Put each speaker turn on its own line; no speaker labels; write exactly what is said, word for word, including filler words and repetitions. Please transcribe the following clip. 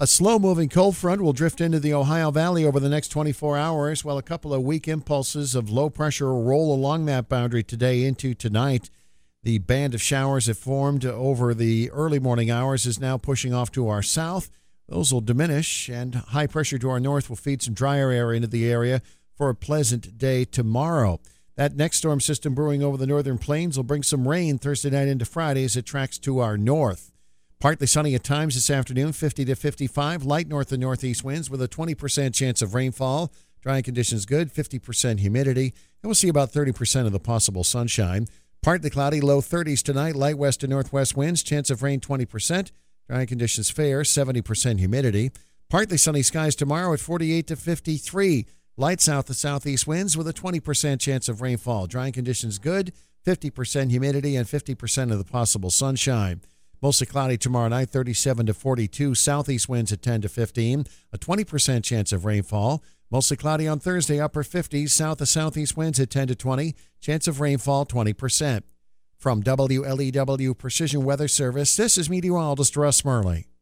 A slow-moving cold front will drift into the Ohio Valley over the next twenty-four hours, while a couple of weak impulses of low pressure will roll along that boundary today into tonight. The band of showers that formed over the early morning hours is now pushing off to our south. Those will diminish, and high pressure to our north will feed some drier air into the area for a pleasant day tomorrow. That next storm system brewing over the northern plains will bring some rain Thursday night into Friday as it tracks to our north. Partly sunny at times this afternoon, fifty to fifty-five, light north and northeast winds with a twenty percent chance of rainfall. Drying conditions good, fifty percent humidity, and we'll see about thirty percent of the possible sunshine. Partly cloudy, low thirties tonight, light west to northwest winds, chance of rain twenty percent. Drying conditions fair, seventy percent humidity. Partly sunny skies tomorrow at forty-eight to fifty-three. Light south to southeast winds with a twenty percent chance of rainfall. Drying conditions good, fifty percent humidity, and fifty percent of the possible sunshine. Mostly cloudy tomorrow night, thirty-seven to forty-two. Southeast winds at ten to fifteen. A twenty percent chance of rainfall. Mostly cloudy on Thursday, upper fifties. South to southeast winds at ten to twenty. Chance of rainfall, twenty percent. From W L E W Precision Weather Service, this is meteorologist Russ Murley.